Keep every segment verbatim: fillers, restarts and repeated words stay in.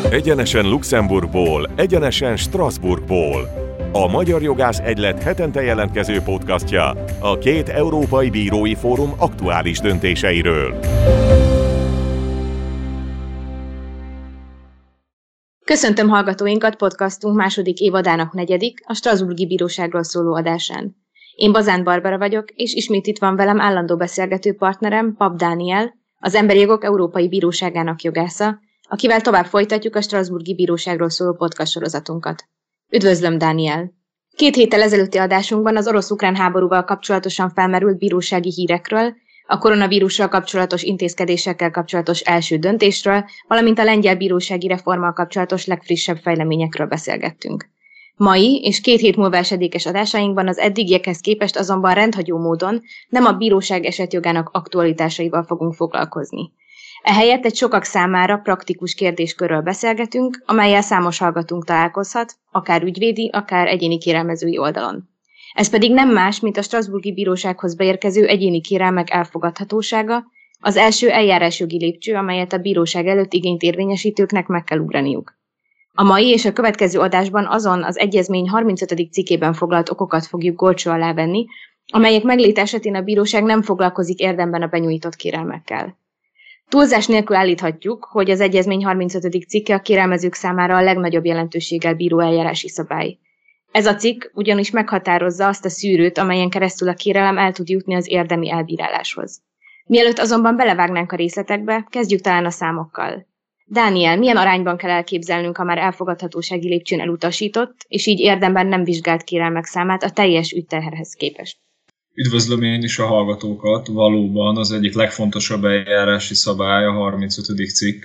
Egyenesen Luxemburgból, egyenesen Strasbourgból. A Magyar Jogász Egylet hetente jelentkező podcastja a két európai bírói fórum aktuális döntéseiről. Köszöntöm hallgatóinkat podcastunk második évadának negyedik, a Strasbourgi Bíróságról szóló adásán. Én Bazán Barbara vagyok, és ismét itt van velem állandó beszélgető partnerem, Pap Dániel, az Emberi Jogok Európai Bíróságának jogásza, akivel tovább folytatjuk a Strasbourgi Bíróságról szóló podcast sorozatunkat. Üdvözlöm, Dániel! Két héttel ezelőtti adásunkban az orosz-ukrán háborúval kapcsolatosan felmerült bírósági hírekről, a koronavírussal kapcsolatos intézkedésekkel kapcsolatos első döntésről, valamint a lengyel bírósági reformmal kapcsolatos legfrissebb fejleményekről beszélgettünk. Mai és két hét múlva esedékes adásainkban az eddigiekhez képest azonban rendhagyó módon nem a bíróság esetjogának aktualitásaival fogunk foglalkozni. Ehelyett egy sokak számára praktikus kérdéskörről beszélgetünk, amellyel számos hallgatónk találkozhat, akár ügyvédi, akár egyéni kérelmezői oldalon. Ez pedig nem más, mint a Strasbourgi Bírósághoz beérkező egyéni kérelmek elfogadhatósága, az első eljárásjogi lépcső, amelyet a bíróság előtt igényt érvényesítőknek meg kell ugraniuk. A mai és a következő adásban azon az egyezmény harmincötödik cikkében foglalt okokat fogjuk gólcső alá venni, amelyek megléte esetén a bíróság nem foglalkozik érdemben a benyújtott kérelmekkel. Túlzás nélkül állíthatjuk, hogy az egyezmény harmincötödik cikke a kérelmezők számára a legnagyobb jelentőséggel bíró eljárási szabály. Ez a cikk ugyanis meghatározza azt a szűrőt, amelyen keresztül a kérelem el tud jutni az érdemi elbíráláshoz. Mielőtt azonban belevágnánk a részletekbe, kezdjük talán a számokkal. Dániel, milyen arányban kell elképzelnünk a már elfogadhatósági lépcsőn elutasított, és így érdemben nem vizsgált kérelmek számát a teljes ügyterhez képest? Üdvözlöm én is a hallgatókat, valóban az egyik legfontosabb eljárási szabály a harmincötödik cikk,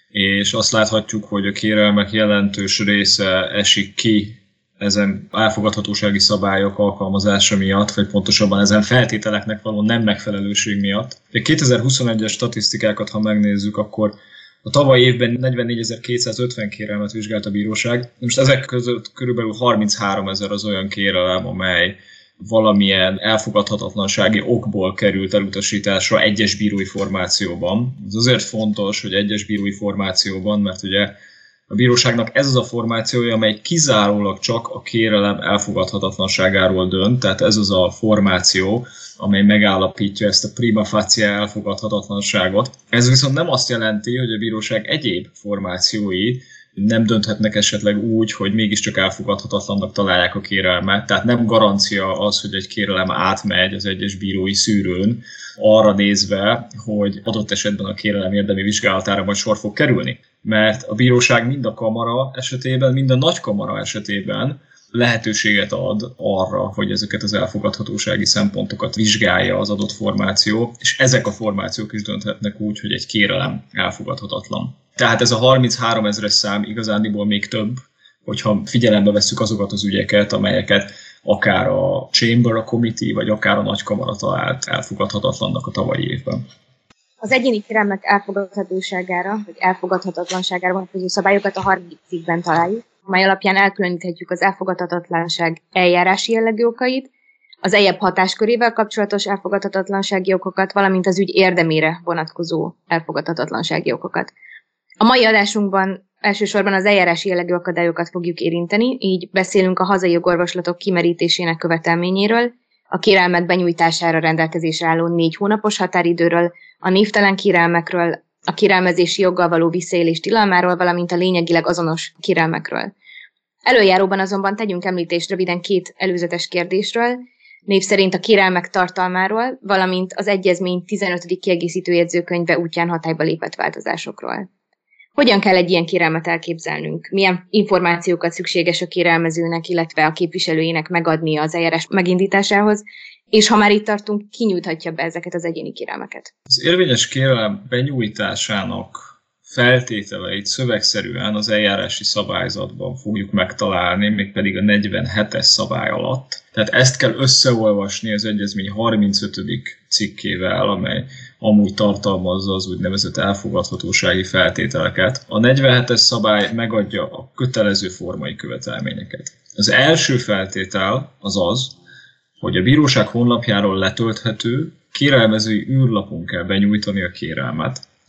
és azt láthatjuk, hogy a kérelmek jelentős része esik ki ezen elfogadhatósági szabályok alkalmazása miatt, vagy pontosabban ezen feltételeknek való nem megfelelőség miatt. A kétezer-huszonegyes statisztikákat, ha megnézzük, akkor a tavalyi évben negyvennégyezer-kétszázötven kérelmet vizsgált a bíróság, most ezek között körülbelül harmincháromezer az olyan kérelem, amely valamilyen elfogadhatatlansági okból került elutasításra egyes bírói formációban. Ez azért fontos, hogy egyes bírói formációban, mert ugye a bíróságnak ez az a formációja, amely kizárólag csak a kérelem elfogadhatatlanságáról dönt, tehát ez az a formáció, amely megállapítja ezt a prima facie elfogadhatatlanságot. Ez viszont nem azt jelenti, hogy a bíróság egyéb formációi nem dönthetnek esetleg úgy, hogy mégiscsak elfogadhatatlannak találják a kérelmet. Tehát nem garancia az, hogy egy kérelem átmegy az egyes bírói szűrőn, arra nézve, hogy adott esetben a kérelem érdemi vizsgálatára majd sor fog kerülni. Mert a bíróság mind a kamara esetében, mind a nagykamara esetében lehetőséget ad arra, hogy ezeket az elfogadhatósági szempontokat vizsgálja az adott formáció, és ezek a formációk is dönthetnek úgy, hogy egy kérelem elfogadhatatlan. Tehát ez a harmincháromezeres szám igazándiból még több, hogyha figyelembe vesszük azokat az ügyeket, amelyeket akár a Chamber, a Committee, vagy akár a nagykamara talált elfogadhatatlannak a tavalyi évben. Az egyéni kérelmek elfogadhatóságára, vagy elfogadhatatlanságára vonatkozó szabályokat a harmadik cikkben találjuk, amely alapján elkülöníthetjük az elfogadhatatlanság eljárási jellegű okait, az eljebb hatáskörével kapcsolatos elfogadhatatlansági okokat, valamint az ügy érdemére vonatkozó elfogadhatatlansági okokat. A mai adásunkban elsősorban az eljárási jellegű akadályokat fogjuk érinteni, így beszélünk a hazai jogorvoslatok kimerítésének követelményéről, a kérelmek benyújtására rendelkezésre álló négy hónapos határidőről, a névtelen kérelmekről, a kérelmezési joggal való visszaélés tilalmáról, valamint a lényegileg azonos kérelmekről. Előjáróban azonban tegyünk említést röviden két előzetes kérdésről, név szerint a kérelmek tartalmáról, valamint az egyezmény tizenötödik kiegészítő jegyzőkönyve útján hatályba lépett változásokról. Hogyan kell egy ilyen kérelmet elképzelnünk? Milyen információkat szükséges a kérelmezőnek, illetve a képviselőjének megadnia az eljárás megindításához, és ha már itt tartunk, ki nyújthatja be ezeket az egyéni kérelmeket? Az érvényes kérelem benyújtásának feltételeit szövegszerűen az eljárási szabályzatban fogjuk megtalálni, mégpedig a negyvenhetes szabály alatt. Tehát ezt kell összeolvasni az egyezmény harmincötödik cikkével, amely amúgy tartalmazza az úgynevezett elfogadhatósági feltételeket. A negyvenhetes szabály megadja a kötelező formai követelményeket. Az első feltétel az az, hogy a bíróság honlapjáról letölthető, kérelmezői űrlapon kell benyújtani a kérelmet.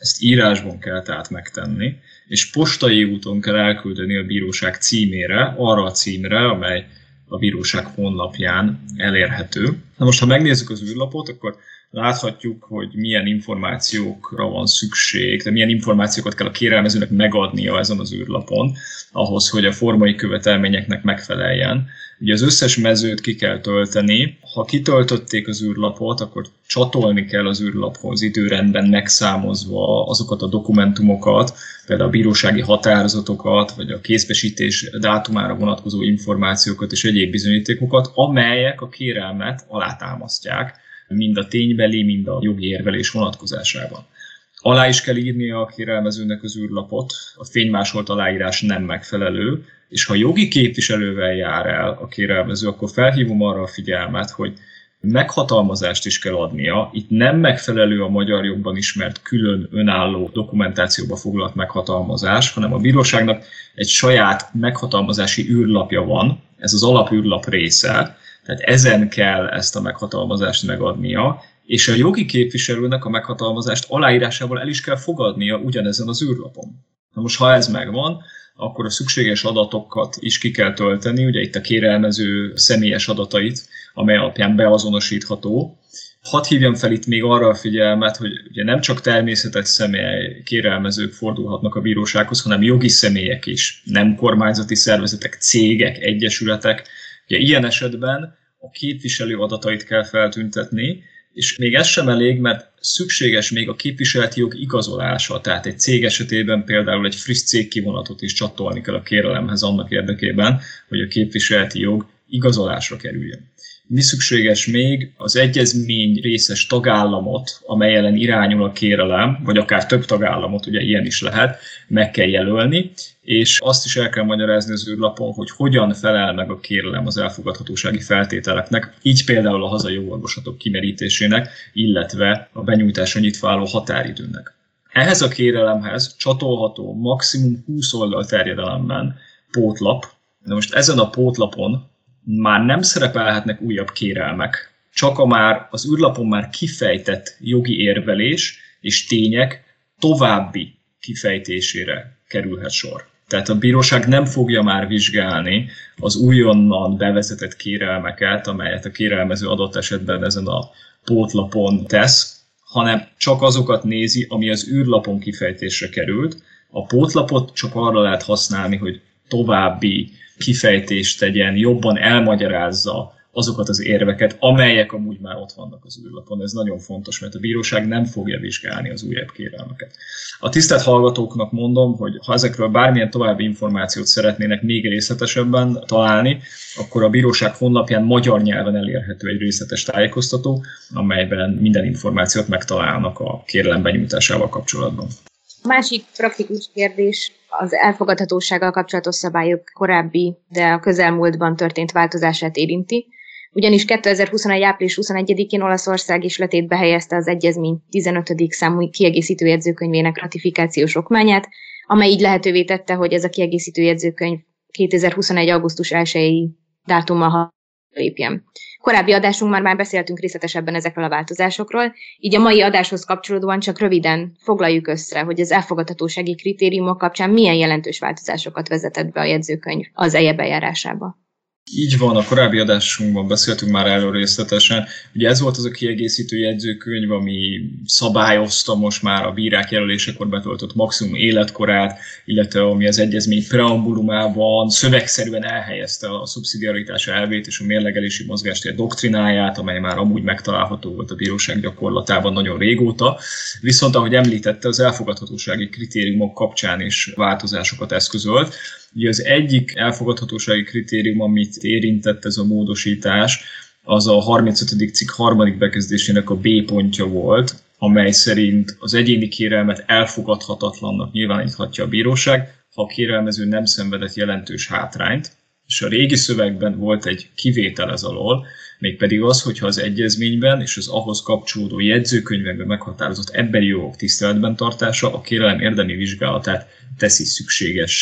ezt írásban kell tehát megtenni, és postai úton kell elküldeni a bíróság címére, arra a címre, amely a bíróság honlapján elérhető. Na most, ha megnézzük az űrlapot, akkor láthatjuk, hogy milyen információkra van szükség, de milyen információkat kell a kérelmezőnek megadnia ezen az űrlapon, ahhoz, hogy a formai követelményeknek megfeleljen. Ugye az összes mezőt ki kell tölteni. Ha kitöltötték az űrlapot, akkor csatolni kell az űrlaphoz időrendben megszámozva azokat a dokumentumokat, például a bírósági határozatokat, vagy a kézbesítés dátumára vonatkozó információkat és egyéb bizonyítékokat, amelyek a kérelmet alátámasztják, mind a ténybeli, mind a jogi érvelés vonatkozásában. Alá is kell írnia a kérelmezőnek az űrlapot, a fénymásolt aláírás nem megfelelő, és ha jogi képviselővel jár el a kérelmező, akkor felhívom arra a figyelmet, hogy meghatalmazást is kell adnia. Itt nem megfelelő a magyar jogban ismert külön önálló dokumentációba foglalt meghatalmazás, hanem a bíróságnak egy saját meghatalmazási űrlapja van, ez az alapűrlap része, tehát ezen kell ezt a meghatalmazást megadnia, és a jogi képviselőnek a meghatalmazást aláírásával el is kell fogadnia ugyanezen az űrlapon. Na most, ha ez megvan, akkor a szükséges adatokat is ki kell tölteni, ugye itt a kérelmező személyes adatait, amely alapján beazonosítható. Hadd hívjam fel itt még arra a figyelmet, hogy ugye nem csak természetes személy kérelmezők fordulhatnak a bírósághoz, hanem jogi személyek is, nem kormányzati szervezetek, cégek, egyesületek. Ugye ilyen esetben a képviselő adatait kell feltüntetni, és még ez sem elég, mert szükséges még a képviseleti jog igazolása, tehát egy cég esetében például egy friss cégkivonatot is csatolni kell a kérelemhez annak érdekében, hogy a képviseleti jog igazolásra kerüljön. Mi szükséges még? Az egyezmény részes tagállamot, amely ellen irányul a kérelem, vagy akár több tagállamot, ugye ilyen is lehet, meg kell jelölni, és azt is el kell magyarázni az űrlapon, hogy hogyan felel meg a kérelem az elfogadhatósági feltételeknek, így például a hazai jogorvoslatok kimerítésének, illetve a benyújtásra nyitva álló határidőnek. Ehhez a kérelemhez csatolható maximum húsz oldal terjedelemben pótlap, de most ezen a pótlapon már nem szerepelhetnek újabb kérelmek, csak a már az űrlapon már kifejtett jogi érvelés és tények további kifejtésére kerülhet sor. Tehát a bíróság nem fogja már vizsgálni az újonnan bevezetett kérelmeket, amelyet a kérelmező adott esetben ezen a pótlapon tesz, hanem csak azokat nézi, ami az űrlapon kifejtésre került. A pótlapot csak arra lehet használni, hogy további kifejtést tegyen, jobban elmagyarázza azokat az érveket, amelyek amúgy már ott vannak az űrlapon. Ez nagyon fontos, mert a bíróság nem fogja vizsgálni az újabb kérelmeket. A tisztelt hallgatóknak mondom, hogy ha ezekről bármilyen további információt szeretnének még részletesebben találni, akkor a bíróság honlapján magyar nyelven elérhető egy részletes tájékoztató, amelyben minden információt megtalálnak a kérelem benyújtásával kapcsolatban. A másik praktikus kérdés az elfogadhatósággal kapcsolatos szabályok korábbi, de a közelmúltban történt változását érinti. Ugyanis kétezer-huszonegy. április huszonegyedikén Olaszország is letétbe helyezte az egyezmény tizenötödik számú kiegészítő jegyzőkönyvének ratifikációs okmányát, amely így lehetővé tette, hogy ez a kiegészítő jegyzőkönyv kétezer-huszonegy. augusztus elsejei dátummal lépjen. Korábbi adásunkban már beszéltünk részletesebben ezekről a változásokról, így a mai adáshoz kapcsolódóan csak röviden foglaljuk össze, hogy az elfogadhatósági kritériumok kapcsán milyen jelentős változásokat vezetett be a jegyzőkönyv az e j e bejárásába. Így van, a korábbi adásunkban beszéltünk már erről részletesen. Ugye ez volt az a kiegészítő jegyzőkönyv, ami szabályozta most már a bírák jelölésekor betöltött maximum életkorát, illetve ami az egyezmény preambulumában szövegszerűen elhelyezte a szubszidiaritás elvét és a mérlegelési mozgástér doktrináját, amely már amúgy megtalálható volt a bíróság gyakorlatában nagyon régóta. Viszont, ahogy említette, az elfogadhatósági kritériumok kapcsán is változásokat eszközölt. Ugye az egyik elfogadhatósági kritérium, amit érintett ez a módosítás, az a harmincötödik cikk harmadik bekezdésének a B pontja volt, amely szerint az egyéni kérelmet elfogadhatatlannak nyilváníthatja a bíróság, ha a kérelmező nem szenvedett jelentős hátrányt. És a régi szövegben volt egy kivétel ez alól, mégpedig az, hogyha az egyezményben és az ahhoz kapcsolódó jegyzőkönyvekben meghatározott emberi jogok tiszteletben tartása a kérelem érdemi vizsgálatát teszi szükségessé.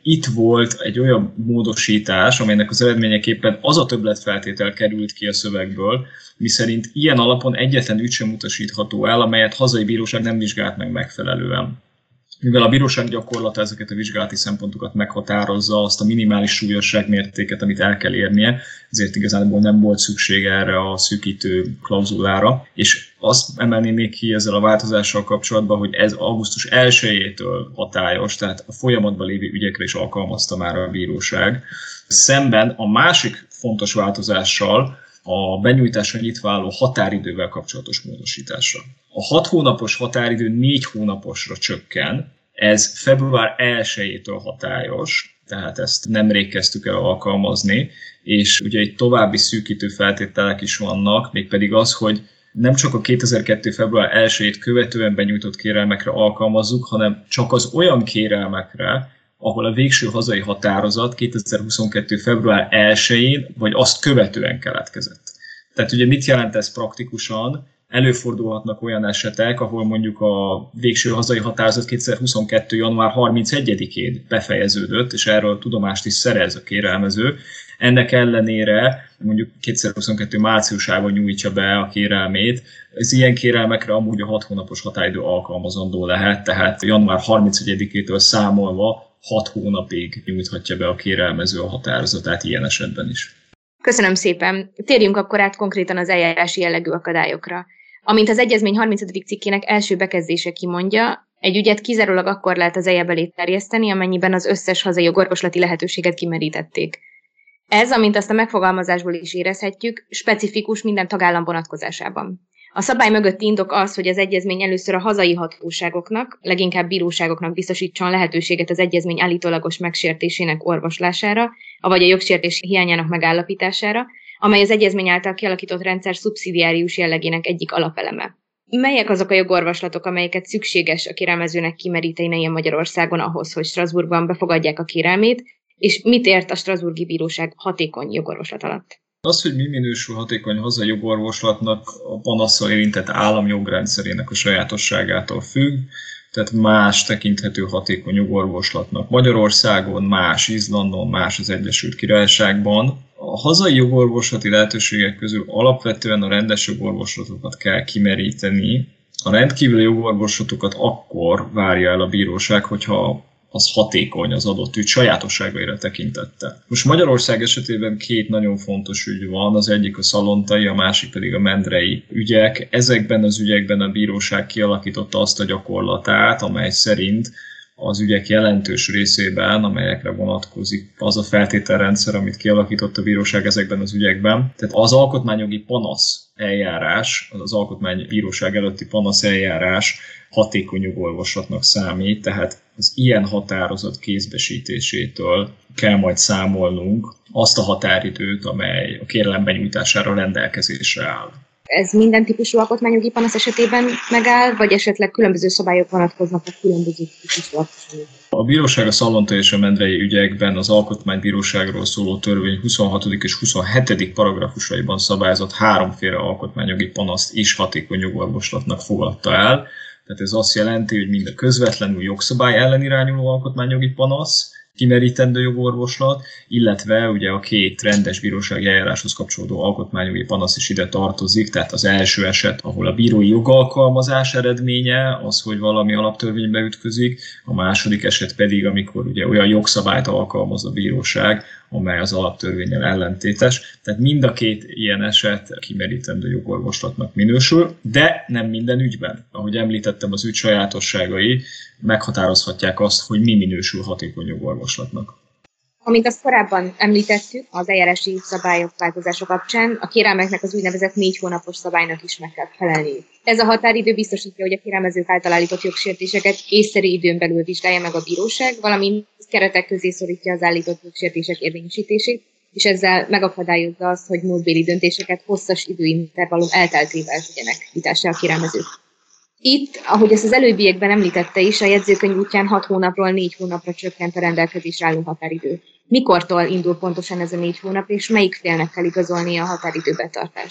itt volt egy olyan módosítás, amelynek az eredményeképpen az a többletfeltétel került ki a szövegből, miszerint ilyen alapon egyetlen ügy sem utasítható el, amelyet hazai bíróság nem vizsgált meg megfelelően. Mivel a bíróság gyakorlata ezeket a vizsgálati szempontokat meghatározza, azt a minimális súlyosság mértéket, amit el kell érnie, ezért igazából nem volt szükség erre a szűkítő klauzulára. És azt emelném még ki ezzel a változással kapcsolatban, hogy ez augusztus elsejétől hatályos, tehát a folyamatban lévő ügyekre is alkalmazta már a bíróság. Szemben a másik fontos változással, a benyújtásra nyitva álló határidővel kapcsolatos módosításra. A hat hónapos határidő négy hónaposra csökken, ez február elsejétől hatályos, tehát ezt nemrég kezdtük el alkalmazni, és ugye egy további szűkítő feltételek is vannak, mégpedig az, hogy nem csak a kétezer-kettő. február elsejét követően benyújtott kérelmekre alkalmazzuk, hanem csak az olyan kérelmekre, ahol a végső hazai határozat kétezer-huszonkettő. február elsején, vagy azt követően keletkezett. Tehát ugye mit jelent ez praktikusan? Előfordulhatnak olyan esetek, ahol mondjuk a végső hazai határozat kétezer-huszonkettő. január harmincegyedikén befejeződött, és erről tudomást is szerez a kérelmező. Ennek ellenére mondjuk kétezer-huszonkettő. márciusában nyújtsa be a kérelmét. Ez ilyen kérelmekre amúgy a hat hónapos határidő alkalmazandó lehet, tehát január harmincegyedikétől számolva hat hónapig nyújthatja be a kérelmező a határozatát ilyen esetben is. Köszönöm szépen. Térjünk akkor át konkrétan az eljárási jellegű akadályokra. Amint az egyezmény harmincadik cikkének első bekezdése kimondja, egy ügyet kizárólag akkor lehet az eljebb elé terjeszteni, amennyiben az összes hazai jogorvoslati lehetőséget kimerítették. Ez, amint azt a megfogalmazásból is érezhetjük, specifikus minden tagállam vonatkozásában. A szabály mögötti indok az, hogy az egyezmény először a hazai hatóságoknak, leginkább bíróságoknak biztosítson lehetőséget az egyezmény állítólagos megsértésének orvoslására, avagy a jogsértés hiányának megállapítására, amely az egyezmény által kialakított rendszer szubszidiárius jellegének egyik alapeleme. Melyek azok a jogorvoslatok, amelyeket szükséges a kérelmezőnek kimerítenie Magyarországon ahhoz, hogy Strasbourgban befogadják a kérelmét, és mit ért a strasbourgi bíróság hatékony jogorvoslat alatt? Az, hogy mi minősül hatékony hazai jogorvoslatnak, a panasszal érintett állam jogrendszerének a sajátosságától függ, tehát más tekinthető hatékony jogorvoslatnak Magyarországon, más Izlandon, más az Egyesült Királyságban. A hazai jogorvoslati lehetőségek közül alapvetően a rendes jogorvoslatokat kell kimeríteni. A rendkívüli jogorvoslatokat akkor várja el a bíróság, hogyha az hatékony az adott ügy sajátosságaira tekintettel. Most Magyarország esetében két nagyon fontos ügy van, az egyik a szalontai, a másik pedig a mendrei ügyek. Ezekben az ügyekben a bíróság kialakította azt a gyakorlatát, amely szerint az ügyek jelentős részében, amelyekre vonatkozik az a feltételrendszer, amit kialakított a bíróság ezekben az ügyekben. Tehát az alkotmányjogi panasz eljárás, az alkotmánybíróság előtti panasz eljárás hatékony jogorvoslatnak számít, tehát az ilyen határozat kézbesítésétől kell majd számolnunk azt a határidőt, amely a kérelem benyújtására rendelkezésre áll. Ez minden típusú alkotmányjogi panasz esetében megáll, vagy esetleg különböző szabályok vonatkoznak a különböző típusú alkotmányokra? A bíróság a szalontai és a mendrei ügyekben az alkotmánybíróságról szóló törvény huszonhatodik és huszonhetedik paragrafusaiban szabályozott háromféle alkotmányjogi panaszt is hatékony jogorvoslatnak fogadta el. Tehát ez azt jelenti, hogy mind a közvetlenül jogszabály ellen irányuló alkotmányjogi panasz, kimerítendő jogorvoslat, illetve ugye a két rendes bírósági eljáráshoz kapcsolódó alkotmányjogi panasz is ide tartozik, tehát az első eset, ahol a bírói jogalkalmazás eredménye az, hogy valami alaptörvénybe ütközik, a második eset pedig, amikor ugye olyan jogszabályt alkalmaz a bíróság, amely az alaptörvénnyel ellentétes. Tehát mind a két ilyen eset kimerítendő jogorvoslatnak minősül, de nem minden ügyben. Ahogy említettem, az ügy sajátosságai meghatározhatják azt, hogy mi minősül hatékony jogorvoslatnak. Amint azt korábban említettük, az eljárási szabályok változása kapcsán a kérelmeknek az úgynevezett négy hónapos szabálynak is meg kell felelniük. Ez a határidő biztosítja, hogy a kérelmezők által állított jogsértéseket észszerű időn belül vizsgálja meg a bíróság, valamint keretek közé szorítja az állított jogsértések érvényesítését, és ezzel megakadályozza azt, hogy múltbéli döntéseket hosszas időintervallum elteltével tegyenek vitásra a kérelmezők. Itt, ahogy ezt az előbbiekben említette is, a jegyzőkönyv útján hat hónapról négy hónapra csökkent a rendelkezésre álló határidő. Mikortól indul pontosan ez a négy hónap, és melyik félnek kell igazolni a határidő betartását?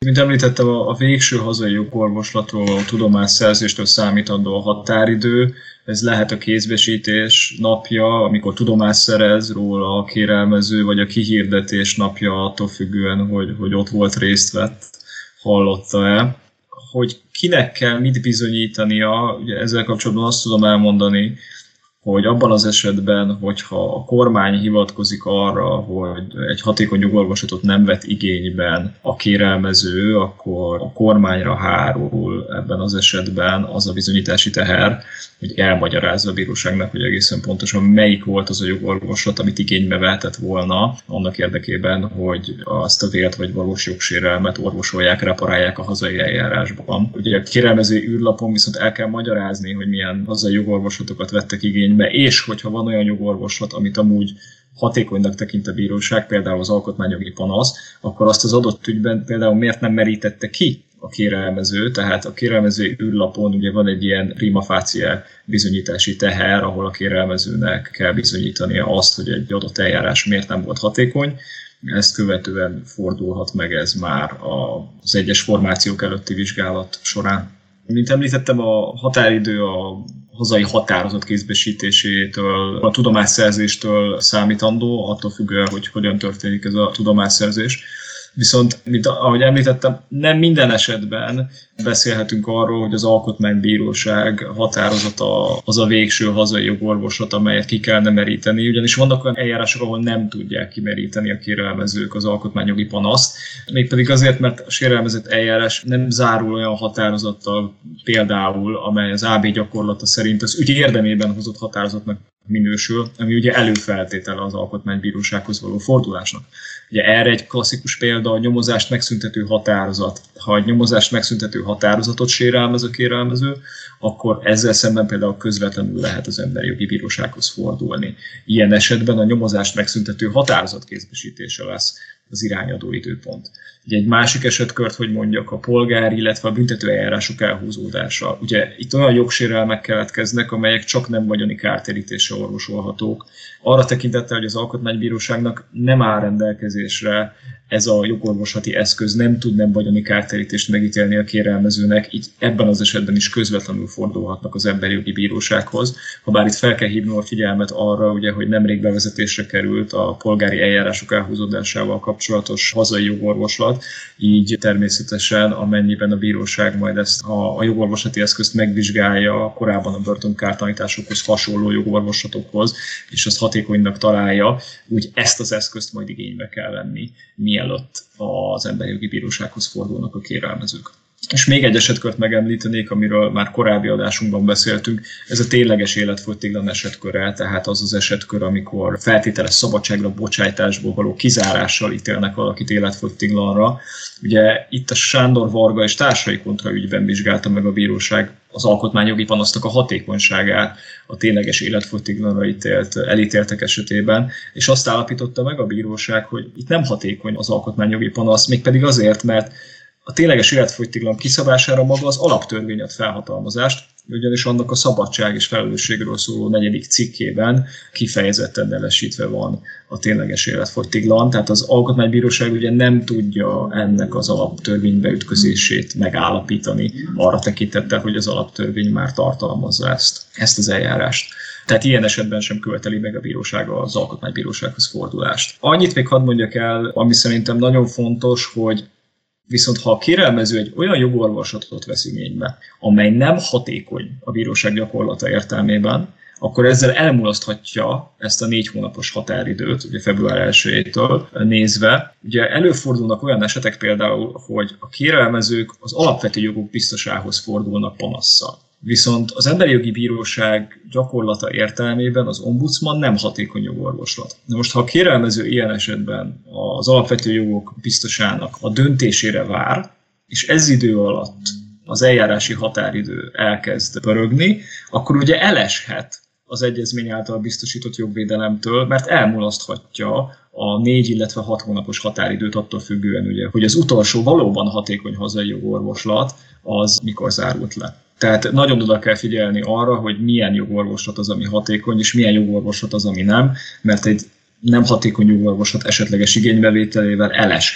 Mint említettem, a végső hazai jogorvoslatról, a tudomásszerzéstől számítandó a határidő. Ez lehet a kézbesítés napja, amikor tudomást szerez róla a kérelmező, vagy a kihirdetés napja, attól függően, hogy, hogy ott volt, részt vett, hallotta-e. Hogy kinek kell mit bizonyítania, ugye ezzel kapcsolatban azt tudom elmondani, hogy abban az esetben, hogyha a kormány hivatkozik arra, hogy egy hatékony jogorvoslatot nem vett igényben a kérelmező, akkor a kormányra hárul ebben az esetben az a bizonyítási teher, hogy elmagyarázza a bíróságnak, hogy egészen pontosan melyik volt az a jogorvoslat, amit igénybe vehetett volna, annak érdekében, hogy azt a vélt vagy valós jogsérelmet orvosolják, reparálják a hazai eljárásban. Ugye a kérelmező űrlapon viszont el kell magyarázni, hogy milyen hazai jogorvoslatokat vettek igénybe, és hogyha van olyan jogorvoslat, amit amúgy hatékonynak tekint a bíróság, például az alkotmányjogi panasz, akkor azt az adott ügyben például miért nem merítette ki a kérelmező, tehát a kérelmező űrlapon ugye van egy ilyen prima facie bizonyítási teher, ahol a kérelmezőnek kell bizonyítania azt, hogy egy adott eljárás miért nem volt hatékony. Ezt követően fordulhat meg ez már az egyes formációk előtti vizsgálat során. Mint említettem, a határidő a hazai határozat kézbesítésétől, a tudomásszerzéstől számítandó, attól függően, hogy hogyan történik ez a tudomásszerzés. Viszont, mint ahogy említettem, nem minden esetben beszélhetünk arról, hogy az Alkotmánybíróság határozata az a végső hazai jogorvoslat, amelyet ki kellene meríteni, ugyanis vannak olyan eljárások, ahol nem tudják kimeríteni a kérelmezők az alkotmányjogi panaszt, mégpedig azért, mert a sérelmezett eljárás nem zárul olyan határozattal például, amely az á bé gyakorlata szerint az ügy érdemében hozott határozatnak minősül, ami ugye előfeltétele az Alkotmánybírósághoz való fordulásnak. Ugye erre egy klasszikus példa a nyomozást megszüntető határozat. Ha egy nyomozást megszüntető határozatot sérelmez a kérelmező, akkor ezzel szemben például közvetlenül lehet az Emberi Jogi Bírósághoz fordulni. Ilyen esetben a nyomozást megszüntető határozat kézbesítése lesz az irányadó időpont. Ugye egy másik esetkört, hogy mondjak, a polgári, illetve a büntető eljárások elhúzódása. Ugye itt olyan jogsérelmek keletkeznek, amelyek csak nem vagyoni kártérítéssel orvosolhatók. Arra tekintettel, hogy az Alkotmánybíróságnak nem áll rendelkezésre ez a jogorvoslati eszköz, nem tud nem vagyoni kártérítést megítélni a kérelmezőnek, így ebben az esetben is közvetlenül fordulhatnak az Emberi Jogi Bírósághoz. Habár itt fel kell hívni a figyelmet arra, ugye, hogy nemrég bevezetésre került a polgári eljárások elhúzódásával kapcsolatos hazai jogorvoslat, így természetesen amennyiben a bíróság majd ezt a, a jogorvoslati eszközt megvizsgálja korábban a börtönkártanításokhoz hasonló jogorvoslatokhoz, és azt hatékonynak találja, úgy ezt az eszközt majd igénybe kell venni, mielőtt az Emberi Jogi Bírósághoz fordulnak a kérelmezők. És még egy esetkört megemlítenék, amiről már korábbi adásunkban beszéltünk, ez a tényleges életfogytiglan esetköre, tehát az az esetkör, amikor feltételes szabadságra bocsájtásból való kizárással ítélnek valakit életfogytiglanra. Ugye itt a Sándor Varga és társai kontra ügyben vizsgálta meg a bíróság az alkotmányjogi panasznak a hatékonyságát a tényleges életfogytiglanra ítélt, elítéltek esetében, és azt állapította meg a bíróság, hogy itt nem hatékony az alkotmányjogi panasz, mégpedig azért, mert a tényleges életfogytiglan kiszabására maga az alaptörvény ad felhatalmazást, ugyanis annak a szabadság és felelősségről szóló negyedik cikkében kifejezetten nevesítve van a tényleges életfogytiglan, tehát az Alkotmánybíróság ugye nem tudja ennek az alaptörvénybe ütközését megállapítani, arra tekintettel, hogy az alaptörvény már tartalmazza ezt, ezt az eljárást. Tehát ilyen esetben sem követeli meg a bíróság az Alkotmánybírósághoz fordulást. Annyit még hadd mondjak el, ami szerintem nagyon fontos, hogy viszont ha a kérelmező egy olyan jogorvoslatot vesz igénybe, amely nem hatékony a bíróság gyakorlata értelmében, akkor ezzel elmulaszthatja ezt a négy hónapos határidőt, ugye február elsejétől nézve. Ugye előfordulnak olyan esetek például, hogy a kérelmezők az alapvető jogok biztosához fordulnak panasszal. Viszont az Emberi Jogi Bíróság gyakorlata értelmében az ombudsman nem hatékony jogorvoslat. Na most, ha a kérelmező ilyen esetben az alapvető jogok biztosának a döntésére vár, és ez idő alatt az eljárási határidő elkezd pörögni, akkor ugye eleshet az egyezmény által biztosított jogvédelemtől, mert elmulaszthatja a négy, illetve hat hónapos határidőt attól függően, ugye, hogy az utolsó valóban hatékony hazai jogorvoslat az mikor zárult le. Tehát nagyon oda kell figyelni arra, hogy milyen jogorvoslat az, ami hatékony, és milyen jogorvoslat az, ami nem, mert egy nem hatékony jogorvoslat esetleges igénybevételével eleshet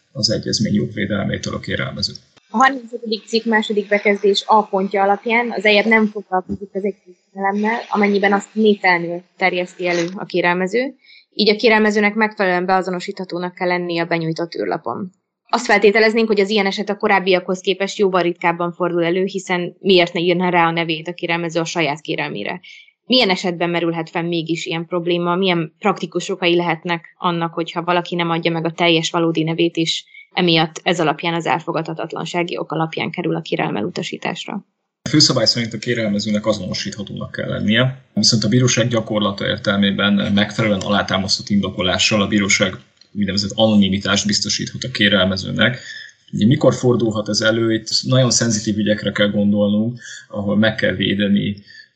az egyezmény jogvédelmétől a kérelmező. A harmincötödik cikk második bekezdés A pontja alapján az EJEB nem foglalkozik az egyezményelemmel, amennyiben azt névtelenül terjeszti elő a kérelmező, így a kérelmezőnek megfelelően beazonosíthatónak kell lennie a benyújtott űrlapon. Azt feltételeznénk, hogy az ilyen eset a korábbiakhoz képest jóval ritkábban fordul elő, hiszen miért ne írna rá a nevét a kérelmező a saját kérelmére. Milyen esetben merülhet fel mégis ilyen probléma, milyen praktikus okai lehetnek annak, hogyha valaki nem adja meg a teljes valódi nevét, és emiatt ez alapján az elfogadhatatlansági ok alapján kerül a kérelem elutasításra. A főszabály szerint a kérelmezőnek azonosíthatónak kell lennie, viszont a bíróság gyakorlata értelmében megfelelően alátámasztott indokolással a bíróság úgynevezett anonimitást biztosíthat a kérelmezőnek. Ugye, mikor fordulhat ez elő? Itt nagyon szenzitív ügyekre kell gondolnunk, ahol meg kell védeni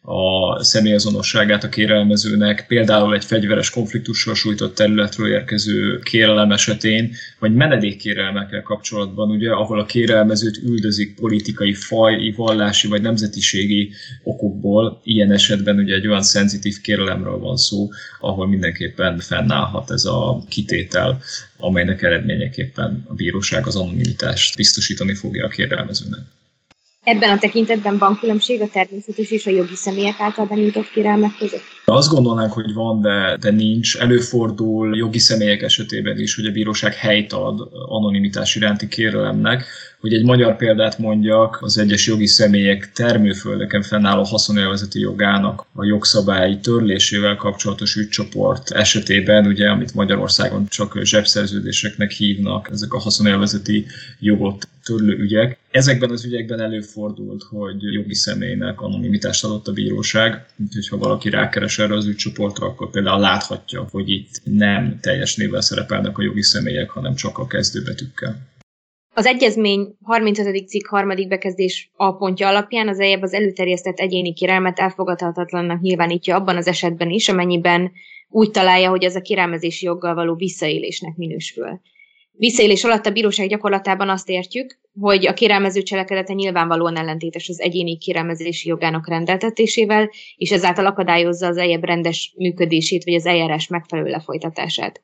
a személyazonosságát a kérelmezőnek, például egy fegyveres konfliktussal sújtott területről érkező kérelem esetén, vagy menedékkérelmekkel kapcsolatban, ugye, ahol a kérelmezőt üldözik politikai, faj, vallási vagy nemzetiségi okokból. Ilyen esetben ugye egy olyan szenzitív kérelemről van szó, ahol mindenképpen fennállhat ez a kitétel, amelynek eredményeképpen a bíróság az anonimitást biztosítani fogja a kérelmezőnek. Ebben a tekintetben van különbség a természetes és a jogi személyek által benyújtott kérelmek között? Azt gondolnánk, hogy van, de, de nincs. Előfordul jogi személyek esetében is, hogy a bíróság helyt ad anonimitás iránti kérelemnek. Hogy egy magyar példát mondjak, az egyes jogi személyek termőföldeken fennálló haszonélvezeti jogának a jogszabályi törlésével kapcsolatos ügycsoport esetében, ugye, amit Magyarországon csak zsebszerződéseknek hívnak, ezek a haszonélvezeti jogot törlő ügyek. Ezekben az ügyekben előfordult, hogy jogi személynek anonimitást adott a bíróság, úgyhogy ha valaki rákeres erre az ügycsoportra, akkor például láthatja, hogy itt nem teljes névvel szerepelnek a jogi személyek, hanem csak a kezdőbetűkkel. Az egyezmény harmincötödik cikk harmadik bekezdés A pontja alapján az EJEB az előterjesztett egyéni kérelmet elfogadhatatlannak nyilvánítja abban az esetben is, amennyiben úgy találja, hogy ez a kérelmezési joggal való visszaélésnek minősül. Visszaélés alatt a bíróság gyakorlatában azt értjük, hogy a kérelmező cselekedete nyilvánvalóan ellentétes az egyéni kérelmezési jogának rendeltetésével, és ezáltal akadályozza az EJEB rendes működését vagy az eljárás megfelelő lefolytatását.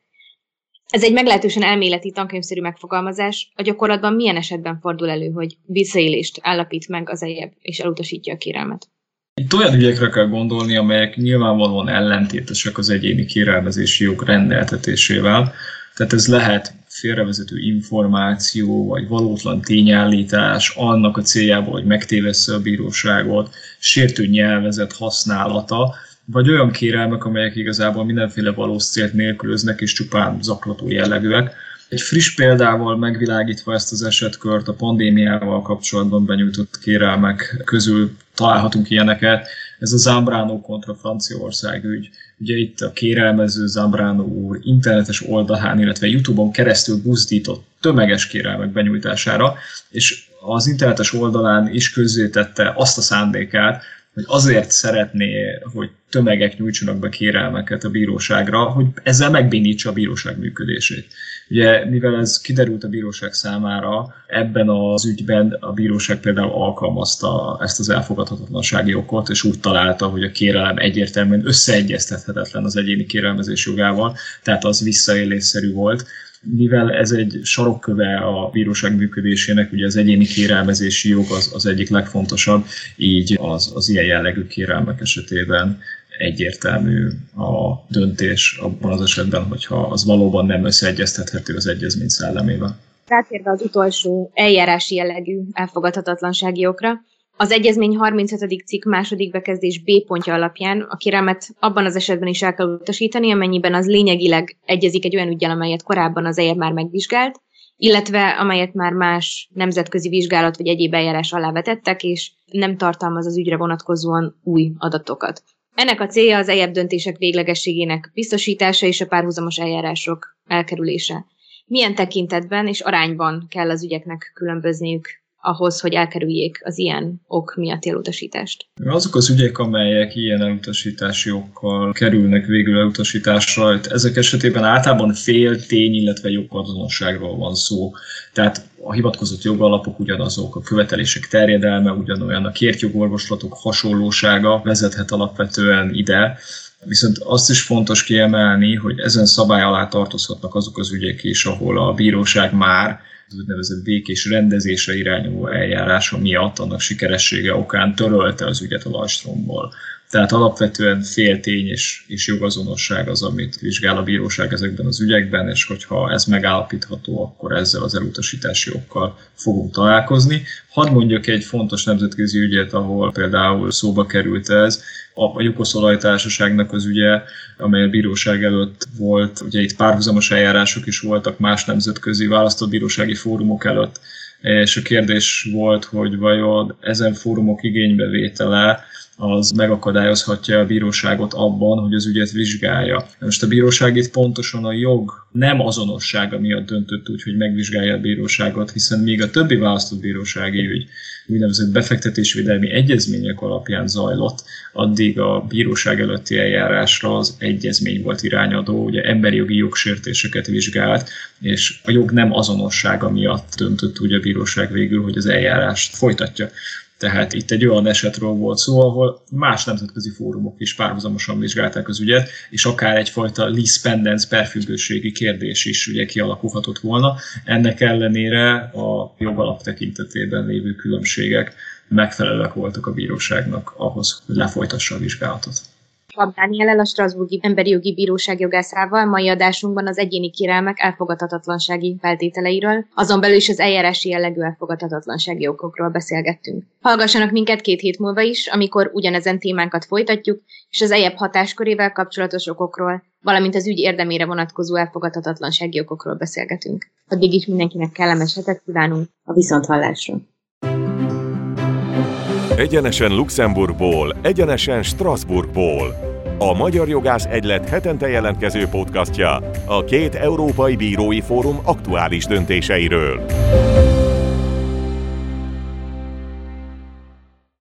Ez egy meglehetősen elméleti tankönyvszerű megfogalmazás. A gyakorlatban milyen esetben fordul elő, hogy visszaélést állapít meg az EJEB és elutasítja a kérelmet? Itt olyan ügyekre kell gondolni, amelyek nyilvánvalóan ellentétesek az egyéni kérelmezési jog rendeltetésével. Tehát ez lehet félrevezető információ, vagy valótlan tényállítás, annak a céljából, hogy megtévessze a bíróságot, sértő nyelvezet használata, vagy olyan kérelmek, amelyek igazából mindenféle valós célt nélkülöznek és csupán zaklató jellegűek. Egy friss példával megvilágítva ezt az esetkört, a pandémiával kapcsolatban benyújtott kérelmek közül találhatunk ilyeneket. Ez a Zambrano kontra Franciaország ügy. Ugye itt a kérelmező Zambrano úr internetes oldalán, illetve YouTube-on keresztül buzdított tömeges kérelmek benyújtására, és az internetes oldalán is közzétette azt a szándékát, hogy azért szeretné, hogy tömegek nyújtsanak be kérelmeket a bíróságra, hogy ezzel megbénítsa a bíróság működését. Ugye, mivel ez kiderült a bíróság számára, ebben az ügyben a bíróság például alkalmazta ezt az elfogadhatatlansági okot, és úgy találta, hogy a kérelem egyértelműen összeegyeztethetetlen az egyéni kérelmezés jogával, tehát az visszaélésszerű volt. Mivel ez egy sarokköve a bíróság működésének, ugye az egyéni kérelmezési jog az, az egyik legfontosabb, így az, az ilyen jellegű kérelmek esetében egyértelmű a döntés abban az esetben, hogyha az valóban nem összeegyeztethető az egyezmény szellemével. Rátérve az utolsó eljárási jellegű elfogadhatatlansági okra, az egyezmény harmincötödik cikk második bekezdés B pontja alapján a kérelmet abban az esetben is el kell utasítani, amennyiben az lényegileg egyezik egy olyan üggyel, amelyet korábban az EJEB már megvizsgált, illetve amelyet már más nemzetközi vizsgálat vagy egyéb eljárás alá vetettek, és nem tartalmaz az ügyre vonatkozóan új adatokat. Ennek a célja az EJEB döntések véglegességének biztosítása és a párhuzamos eljárások elkerülése. Milyen tekintetben és arányban kell az ügyeknek különbözniük ahhoz, hogy elkerüljék az ilyen ok miatt elutasítást? Azok az ügyek, amelyek ilyen elutasítási okkal kerülnek végül elutasításra, ezek esetében általában fél tény, illetve jogazonosságról van szó. Tehát a hivatkozott jogalapok ugyanazok, a követelések terjedelme ugyanolyan, a kért jogorvoslatok hasonlósága vezethet alapvetően ide. Viszont azt is fontos kiemelni, hogy ezen szabály alá tartozhatnak azok az ügyek is, ahol a bíróság már az úgynevezett békés rendezésre irányuló eljárása miatt annak sikeressége okán törölte az ügyet a Lajstromból. Tehát alapvetően féltény és, és jogazonosság az, amit vizsgál a bíróság ezekben az ügyekben, és hogyha ez megállapítható, akkor ezzel az elutasítási okkal fogunk találkozni. Hadd mondjak egy fontos nemzetközi ügyet, ahol például szóba került ez, a Jugoszolajtársaságnak az ügye, amely a bíróság előtt volt, ugye itt párhuzamos eljárások is voltak más nemzetközi választott bírósági fórumok előtt, és a kérdés volt, hogy vajon ezen fórumok igénybevétele az megakadályozhatja a bíróságot abban, hogy az ügyet vizsgálja. Most a bíróság itt pontosan a jog nem azonossága miatt döntött úgy, hogy megvizsgálja a bíróságot, hiszen még a többi választott bírósági ügy úgynevezett befektetésvédelmi egyezmények alapján zajlott, addig a bíróság előtti eljárásra az egyezmény volt irányadó, ugye emberi jogi jogsértéseket vizsgált, és a jog nem azonossága miatt döntött úgy a bíróság végül, hogy az eljárást folytatja. Tehát itt egy olyan esetről volt szó, ahol más nemzetközi fórumok is párhuzamosan vizsgálták az ügyet, és akár egyfajta lis pendens perfüggőségi kérdés is ugye kialakulhatott volna. Ennek ellenére a jogalap tekintetében lévő különbségek megfelelőek voltak a bíróságnak ahhoz, hogy lefolytassa a vizsgálatot. Pap Dániellel, a Strasbourgi Emberi Jogi Bíróság jogászával mai adásunkban az egyéni kérelmek elfogadhatatlansági feltételeiről, azon belül is az eljárási jellegű elfogadhatatlansági okokról beszélgettünk. Hallgassanak minket két hét múlva is, amikor ugyanezen témánkat folytatjuk, és az é e bé hatáskörével kapcsolatos okokról, valamint az ügy érdemére vonatkozó elfogadhatatlansági okokról beszélgetünk. Addig is mindenkinek kellemes hetet kívánunk a viszonthallásra. Egyenesen Luxemburgból, egyenesen Strasbourgból. A Magyar Jogász Egylet hetente jelentkező podcastja a két európai bírói fórum aktuális döntéseiről.